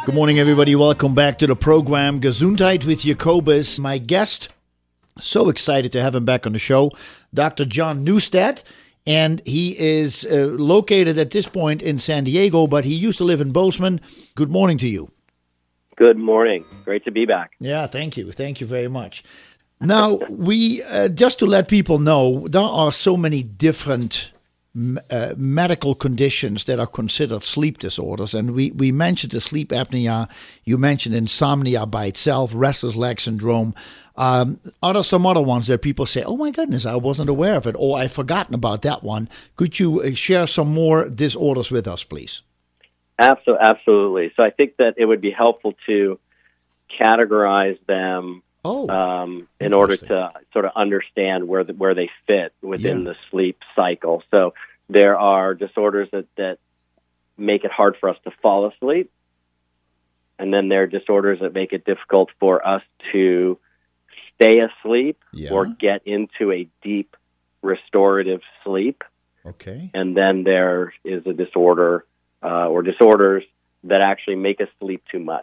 Good morning, everybody. Welcome back to the program Gesundheit with Jacobus. My guest, so excited to have him back on the show, Dr. John Neustadt. And he is located at this point in San Diego, but he used to live in Bozeman. Good morning to you. Good morning. Great to be back. Yeah, thank you. Thank you very much. Now, we just to let people know, there are so many different medical conditions that are considered sleep disorders. And we mentioned the sleep apnea. You mentioned insomnia by itself, restless leg syndrome. Are there some other ones that people say, oh my goodness, I wasn't aware of it, or I've forgotten about that one? Could you share some more disorders with us, please? Absolutely. So I think that it would be helpful to categorize them in order to sort of understand where they fit within the sleep cycle. So there are disorders that make it hard for us to fall asleep, and then there are disorders that make it difficult for us to stay asleep or get into a deep restorative sleep. Okay. And then there is a disorder or disorders that actually make us sleep too much.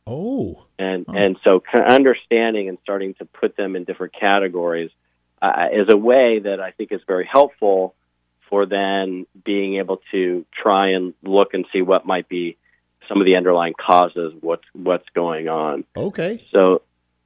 And so understanding and starting to put them in different categories is a way that I think is very helpful for then being able to try and look and see what might be some of the underlying causes, what's going on. Okay. So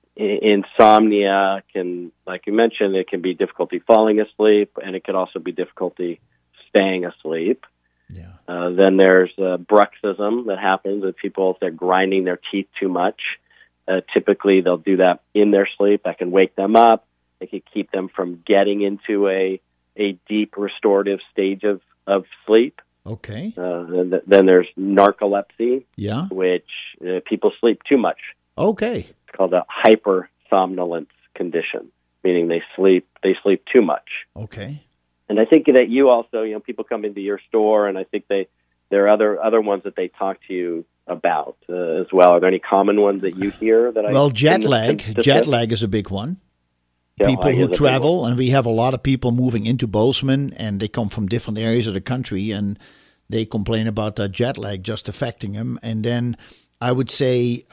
insomnia can, like you mentioned, it can be difficulty falling asleep, and it could also be difficulty staying asleep. Yeah. Then there's bruxism that happens with people if they're grinding their teeth too much. Typically, they'll do that in their sleep. That can wake them up. It can keep them from getting into a deep restorative stage of sleep. Okay. Then there's narcolepsy, which people sleep too much. Okay. It's called a hypersomnolence condition, meaning they sleep too much. Okay. And I think that you also, people come into your store, and I think there are other ones that they talk to you about as well. Are there any common ones that you hear that Well, jet lag. Jet lag is a big one. People who travel, and we have a lot of people moving into Bozeman, and they come from different areas of the country, and they complain about the jet lag just affecting them. And then I would say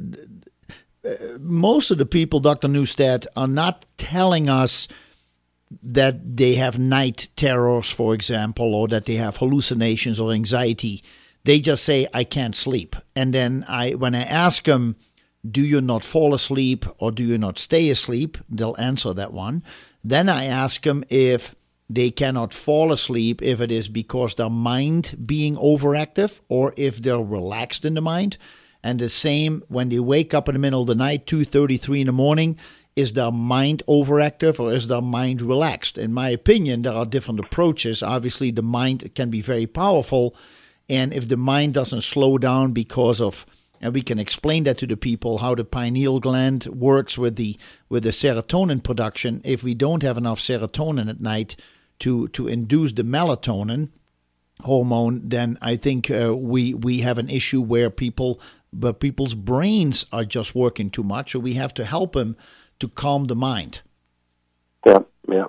most of the people, Dr. Neustadt, are not telling us that they have night terrors, for example, or that they have hallucinations or anxiety. They just say, I can't sleep. And then when I ask them, do you not fall asleep or do you not stay asleep? They'll answer that one. Then I ask them if they cannot fall asleep, if it is because their mind being overactive or if they're relaxed in the mind. And the same when they wake up in the middle of the night, 2:30, 3 in the morning, is their mind overactive or is their mind relaxed? In my opinion, there are different approaches. Obviously, the mind can be very powerful. And if the mind doesn't slow down because of, and we can explain that to the people, how the pineal gland works with the serotonin production. If we don't have enough serotonin at night to induce the melatonin hormone, then I think we have an issue where people's brains are just working too much. So we have to help them to calm the mind. Yeah.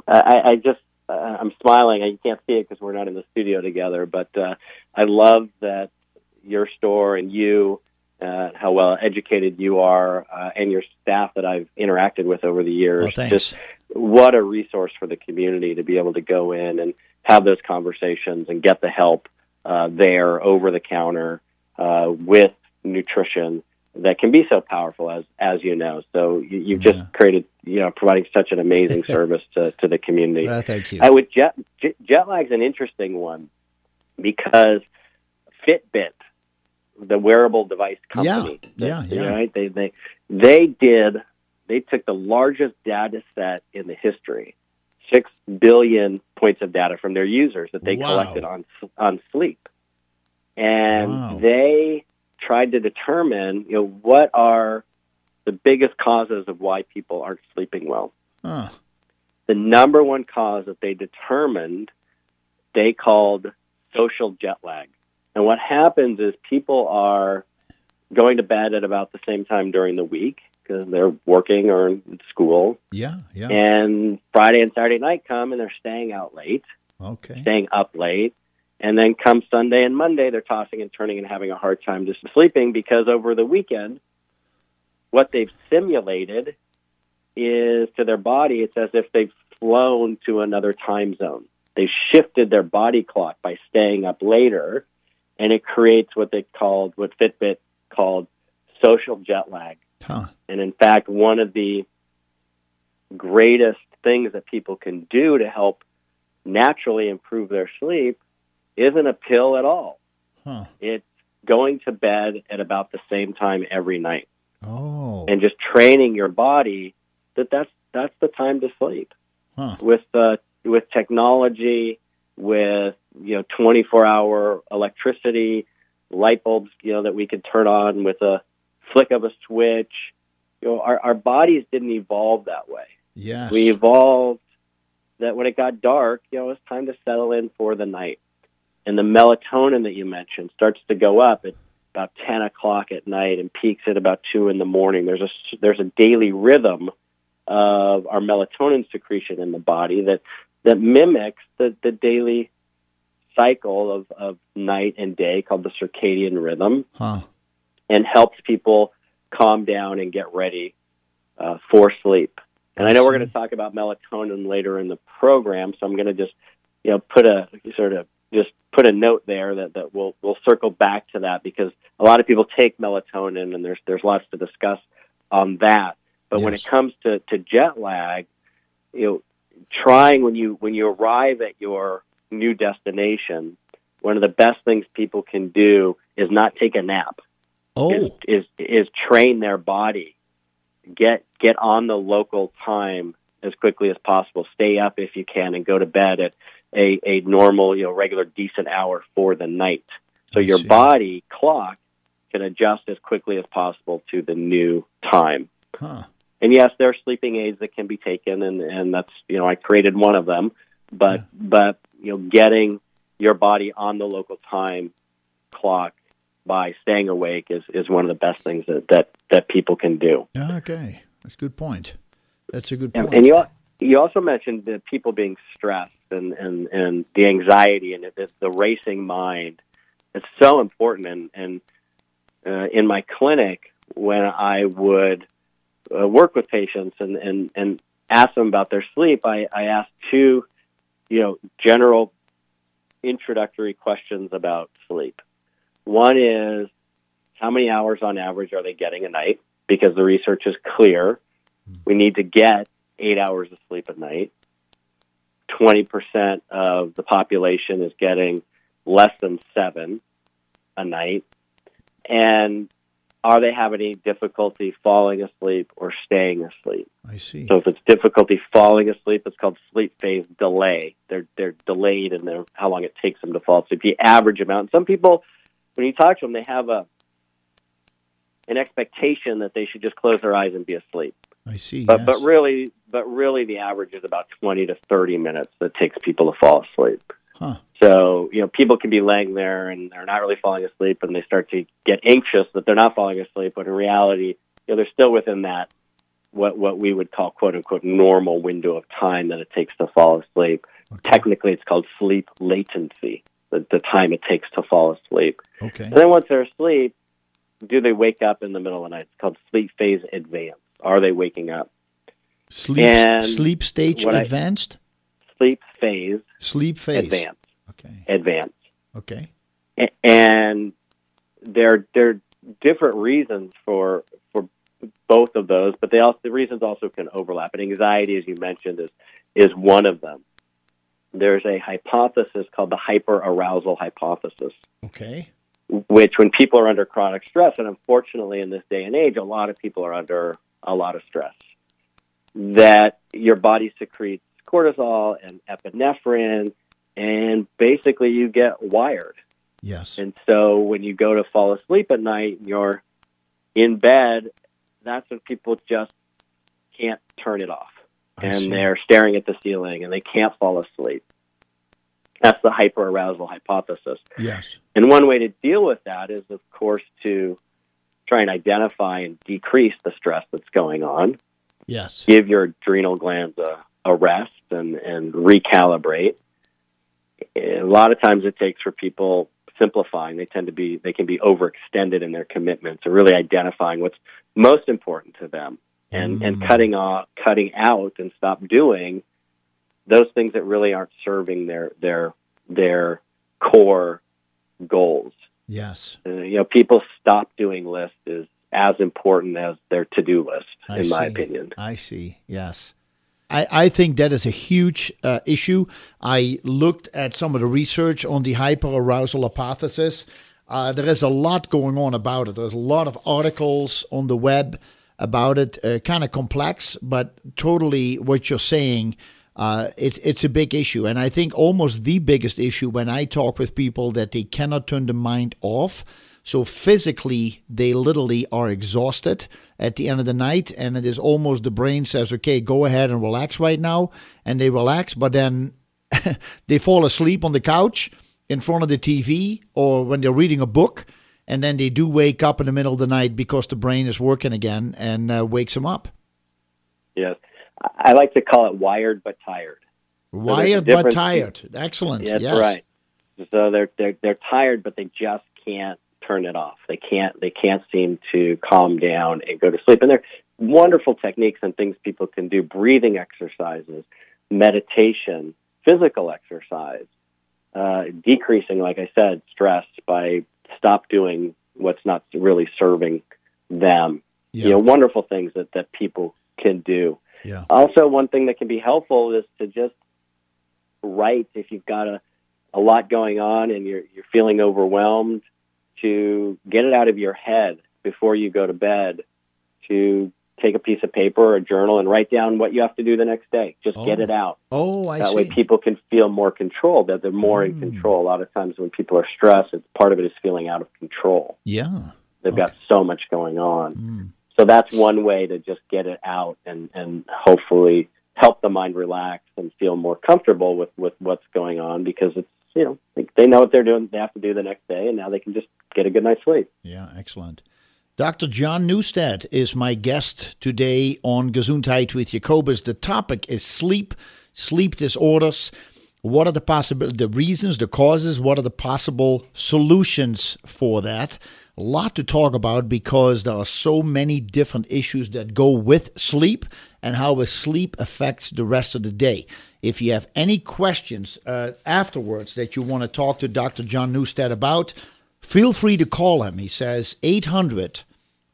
I'm smiling. You can't see it because we're not in the studio together, but I love that your store and you, how well educated you are, and your staff that I've interacted with over the years. Oh, thanks. Just what a resource for the community to be able to go in and have those conversations and get the help there over the counter with nutrition that can be so powerful, as you know. So you've just created, providing such an amazing service to the community. Thank you. With jet lag's an interesting one because Fitbit, the wearable device company, right? They took the largest data set in the history, 6 billion points of data from their users that they collected on sleep, and they tried to determine, what are the biggest causes of why people aren't sleeping well. The number one cause that they determined, they called social jet lag. And what happens is people are going to bed at about the same time during the week because they're working or in school. Yeah. And Friday and Saturday night come and they're staying out late, staying up late. And then come Sunday and Monday, they're tossing and turning and having a hard time just sleeping because over the weekend, what they've simulated is to their body, it's as if they've flown to another time zone. They've shifted their body clock by staying up later, and it creates what Fitbit called social jet lag. Huh. And in fact, one of the greatest things that people can do to help naturally improve their sleep isn't a pill at all. Huh. It's going to bed at about the same time every night. Oh. And just training your body that's the time to sleep. Huh. With technology, with 24-hour electricity, light bulbs that we can turn on with a flick of a switch. Our bodies didn't evolve that way. Yes. We evolved that when it got dark, it was time to settle in for the night. And the melatonin that you mentioned starts to go up at about 10 o'clock at night and peaks at about 2 in the morning. There's a daily rhythm of our melatonin secretion in the body that mimics the daily cycle of night and day, called the circadian rhythm, and helps people calm down and get ready for sleep. And I know we're going to talk about melatonin later in the program, so I'm going to just put a note there that we'll circle back to that, because a lot of people take melatonin and there's lots to discuss on that. But when it comes to jet lag, trying when you arrive at your new destination, one of the best things people can do is not take a nap. Oh, is train their body, get on the local time as quickly as possible. Stay up if you can, and go to bed at a normal, regular, decent hour for the night. So your body clock can adjust as quickly as possible to the new time. Huh. And yes, there are sleeping aids that can be taken, and that's, I created one of them. But getting your body on the local time clock by staying awake is one of the best things that people can do. Okay, that's a good point. That's a good point. And you also mentioned the people being stressed and the anxiety and the racing mind. It's so important. And in my clinic, when I would work with patients and ask them about their sleep, I asked two, general introductory questions about sleep. One is, how many hours on average are they getting a night? Because the research is clear. We need to get 8 hours of sleep a night. 20% of the population is getting less than 7 a night. And are they having any difficulty falling asleep or staying asleep? I see. So if it's difficulty falling asleep, it's called sleep phase delay. They're delayed in how long it takes them to fall asleep. The average amount. And some people, when you talk to them, they have an expectation that they should just close their eyes and be asleep. I see. But really, the average is about 20 to 30 minutes that takes people to fall asleep. Huh. So, people can be laying there and they're not really falling asleep, and they start to get anxious that they're not falling asleep. But in reality, they're still within that, what we would call, quote unquote, normal window of time that it takes to fall asleep. Okay. Technically, it's called sleep latency, the time it takes to fall asleep. Okay. And then once they're asleep, do they wake up in the middle of the night? It's called sleep phase advanced. Are they waking up? Sleep stage advanced? Sleep phase. Sleep phase. Advanced. Okay. Advanced. Okay. And there are different reasons for both of those, but the reasons also can overlap. And anxiety, as you mentioned, is one of them. There's a hypothesis called the hyperarousal hypothesis. Okay. Which, when people are under chronic stress, and unfortunately in this day and age, a lot of people are under a lot of stress, that your body secretes cortisol and epinephrine, and basically you get wired. Yes. And so when you go to fall asleep at night, you're in bed, that's when people just can't turn it off. And they're staring at the ceiling and they can't fall asleep. That's the hyperarousal hypothesis. Yes. And one way to deal with that is, of course, to try and identify and decrease the stress that's going on. Yes. Give your adrenal glands a rest and recalibrate. a lot of times it takes for people simplifying. They can be overextended in their commitments, or really identifying what's most important to them, and cutting out and stop doing those things that really aren't serving their core goals. Yes. People's stop doing list is as important as their to-do list, in my opinion. I see. Yes. I think that is a huge issue. I looked at some of the research on the hyperarousal hypothesis. There is a lot going on about it. There's a lot of articles on the web about it, kind of complex, but totally what you're saying, it's a big issue. And I think almost the biggest issue when I talk with people that they cannot turn the mind off. So physically, they literally are exhausted at the end of the night, and it is almost the brain says, okay, go ahead and relax right now, and they relax, but then they fall asleep on the couch in front of the TV or when they're reading a book, and then they do wake up in the middle of the night because the brain is working again and wakes them up. Yes. I like to call it wired but tired. Wired but tired. Excellent. That's yes. Right. So they're tired, but they just can't turn it off. They can't seem to calm down and go to sleep. And there are wonderful techniques and things people can do: breathing exercises, meditation, physical exercise, decreasing, like I said, stress by stop doing what's not really serving them. Yeah. Wonderful things that people can do. Yeah. Also, one thing that can be helpful is to just write if you've got a lot going on and you're feeling overwhelmed, to get it out of your head before you go to bed, to take a piece of paper or a journal and write down what you have to do the next day. Just get it out. I see. That way people can feel more control, that they're more in control. A lot of times when people are stressed, part of it is feeling out of control. Yeah. They've got so much going on. So that's one way to just get it out and hopefully help the mind relax and feel more comfortable with what's going on, because it's, they know what they're doing, they have to do the next day, and now they can just get a good night's sleep. Yeah, excellent. Dr. John Neustadt is my guest today on Gesundheit with Jacobus. The topic is sleep disorders. What are the reasons, the causes? What are the possible solutions for that? A lot to talk about because there are so many different issues that go with sleep and how sleep affects the rest of the day. If you have any questions afterwards that you want to talk to Dr. John Neustadt about, feel free to call him. He says 800-624-1416.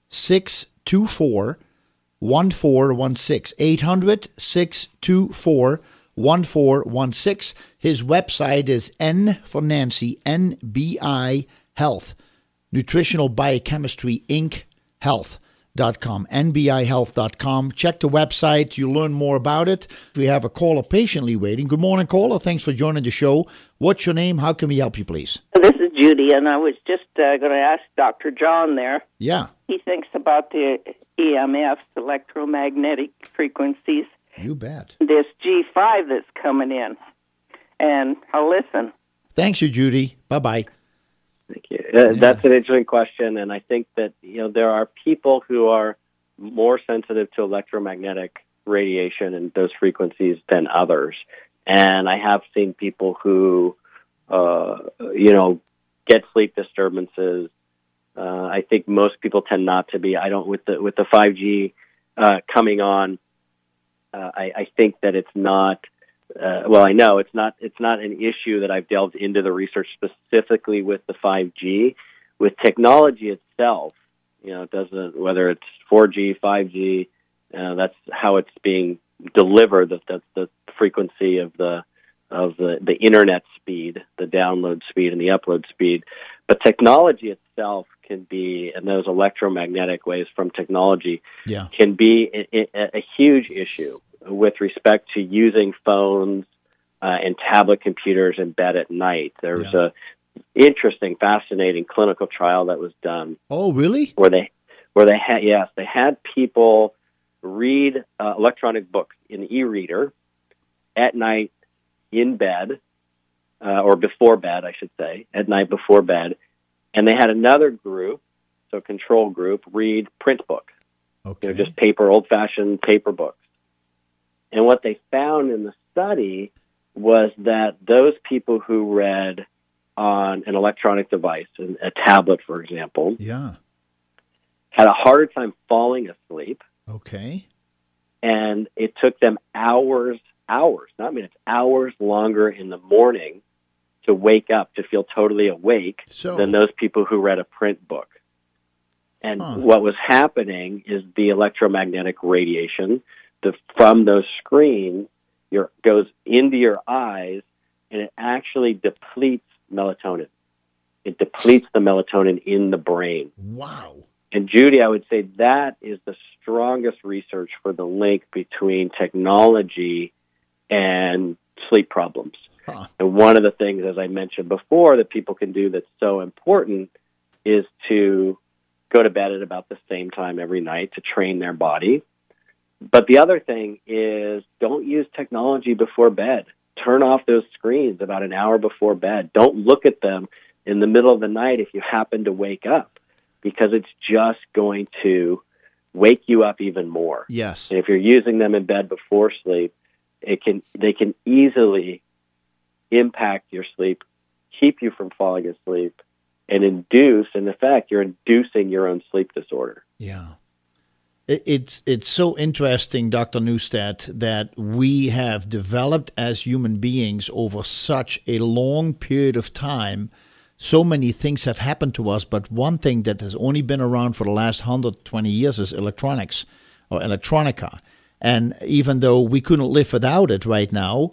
800-624-1416. His website is N for Nancy, NBI Health. Nutritional Biochemistry Inc. Health.com, NBIHealth.com. Check the website. You'll learn more about it. We have a caller patiently waiting. Good morning, caller. Thanks for joining the show. What's your name? How can we help you, please? This is Judy, and I was just going to ask Dr. John there. Yeah. He thinks about the EMFs, electromagnetic frequencies. You bet. This G5 that's coming in, and I'll listen. Thanks you, Judy. Bye-bye. Thank you. That's an interesting question, and I think that there are people who are more sensitive to electromagnetic radiation and those frequencies than others. And I have seen people who, get sleep disturbances. I think most people tend not to be. I don't with the 5G coming on. I think that it's not. I know it's not an issue that I've delved into the research specifically with the 5G. With technology itself, it doesn't, whether it's 4G, 5G, that's how it's being delivered. That's the frequency of the internet speed, the download speed and the upload speed. But technology itself can be, and those electromagnetic waves from technology can be a huge issue with respect to using phones and tablet computers in bed at night. There was a interesting, fascinating clinical trial that was done. Oh, really? Where they had people read electronic books in e-reader at night in bed, or before bed, I should say, at night before bed, and they had another group, so control group, read print books. Okay. Just paper, old-fashioned paper books. And what they found in the study was that those people who read on an electronic device, a tablet, for example, had a harder time falling asleep. Okay. And it took them hours, not minutes, hours longer in the morning to wake up, to feel totally awake than those people who read a print book. And what was happening is the electromagnetic radiation from those screens goes into your eyes, and it actually depletes melatonin. It depletes the melatonin in the brain. Wow. And Judy, I would say that is the strongest research for the link between technology and sleep problems. And one of the things, as I mentioned before, that people can do that's so important is to go to bed at about the same time every night to train their body. But the other thing is, don't use technology before bed. Turn off those screens about an hour before bed. Don't look at them in the middle of the night if you happen to wake up, because it's just going to wake you up even more. Yes. And if you're using them in bed before sleep, they can easily impact your sleep, keep you from falling asleep, and induce, in effect, you're inducing your own sleep disorder. Yeah. It's so interesting, Dr. Neustadt, that we have developed as human beings over such a long period of time. So many things have happened to us, but one thing that has only been around for the last 120 years is electronics or electronica. And even though we couldn't live without it right now,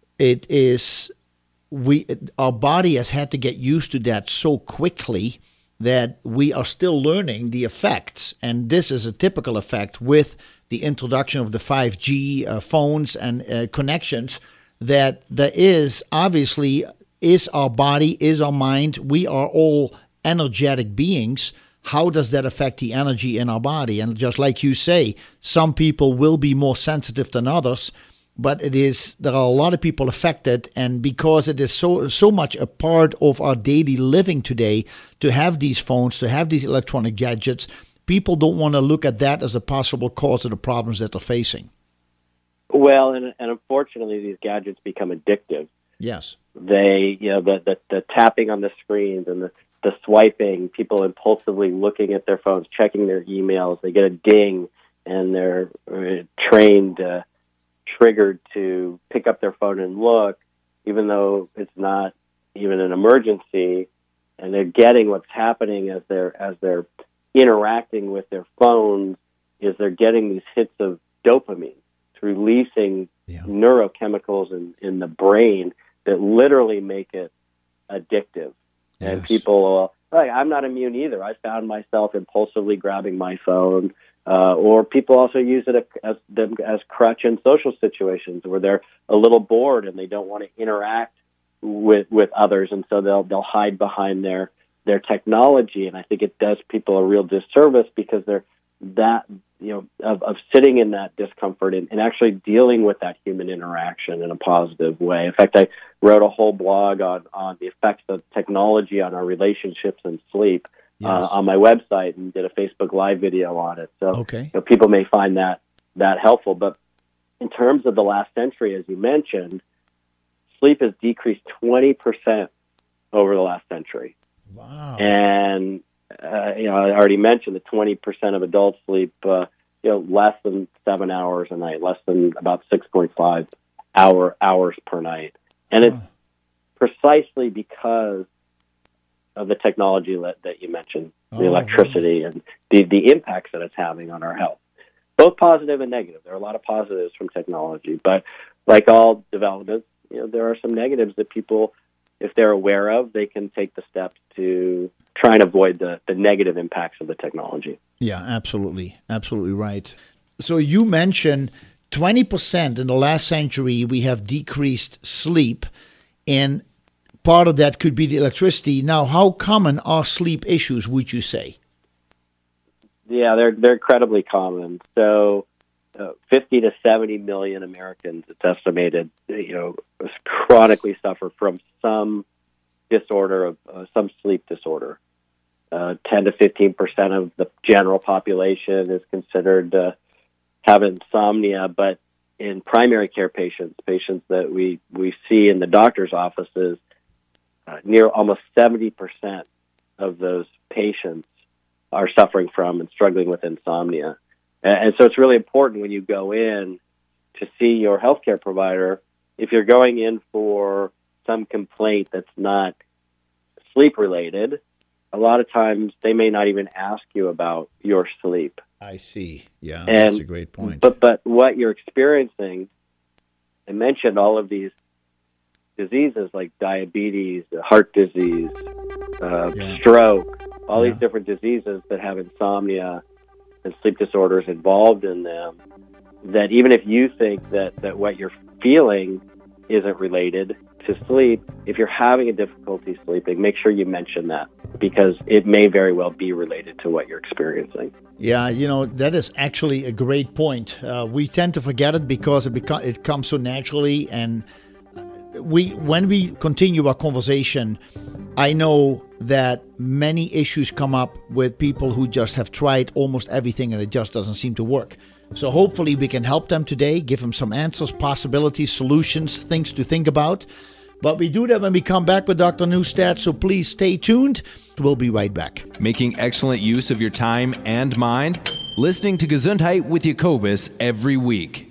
our body has had to get used to that so quickly that we are still learning the effects. And this is a typical effect with the introduction of the 5G phones and connections, that there is obviously is our body, is our mind. We are all energetic beings. How does that affect the energy in our body? And just like you say, some people will be more sensitive than others, but there are a lot of people affected, and because it is so much a part of our daily living today to have these phones, to have these electronic gadgets, people don't want to look at that as a possible cause of the problems that they're facing. Well, and unfortunately, these gadgets become addictive. Yes. They, the tapping on the screens and the swiping, people impulsively looking at their phones, checking their emails, they get a ding, and they're triggered to pick up their phone and look, even though it's not even an emergency, and they're getting what's happening as they're interacting with their phones is they're getting these hits of dopamine. It's releasing neurochemicals in the brain that literally make it addictive. Yes. And people, I'm not immune either. I found myself impulsively grabbing my phone. Or people also use it as crutch in social situations where they're a little bored and they don't want to interact with others, and so they'll hide behind their technology. And I think it does people a real disservice, because they're of sitting in that discomfort and actually dealing with that human interaction in a positive way. In fact, I wrote a whole blog on the effects of technology on our relationships and sleep. Yes. On my website, and did a Facebook Live video on it. So people may find that helpful. But in terms of the last century, as you mentioned, sleep has decreased 20% over the last century. Wow. And, I already mentioned that 20% of adults sleep, less than 7 hours a night, less than about 6.5 hours per night. And it's precisely because of the technology that you mentioned, the electricity and the impacts that it's having on our health, both positive and negative. There are a lot of positives from technology, but like all developments, there are some negatives that people, if they're aware of, they can take the steps to try and avoid the negative impacts of the technology. Yeah, absolutely. Absolutely right. So you mentioned 20% in the last century we have decreased sleep, and part of that could be the electricity. Now, how common are sleep issues, would you say? Yeah, they're incredibly common. So 50 to 70 million Americans, it's estimated, chronically suffer from some disorder of some sleep disorder. 10 to 15% of the general population is considered to have insomnia, but in primary care patients that we see in the doctor's offices, near almost 70% of those patients are suffering from and struggling with insomnia. And so it's really important when you go in to see your healthcare provider, if you're going in for some complaint that's not sleep-related, a lot of times they may not even ask you about your sleep. I see. Yeah, that's a great point. But what you're experiencing, I mentioned all of these diseases like diabetes, heart disease, stroke, all these different diseases that have insomnia and sleep disorders involved in them, that even if you think that what you're feeling isn't related to sleep, if you're having a difficulty sleeping, make sure you mention that, because it may very well be related to what you're experiencing. Yeah, that is actually a great point. We tend to forget it because it comes so naturally, and when we continue our conversation, I know that many issues come up with people who just have tried almost everything and it just doesn't seem to work. So hopefully we can help them today, give them some answers, possibilities, solutions, things to think about. But we do that when we come back with Dr. Neustadt, so please stay tuned. We'll be right back. Making excellent use of your time and mind? Listening to Gesundheit with Jacobus every week.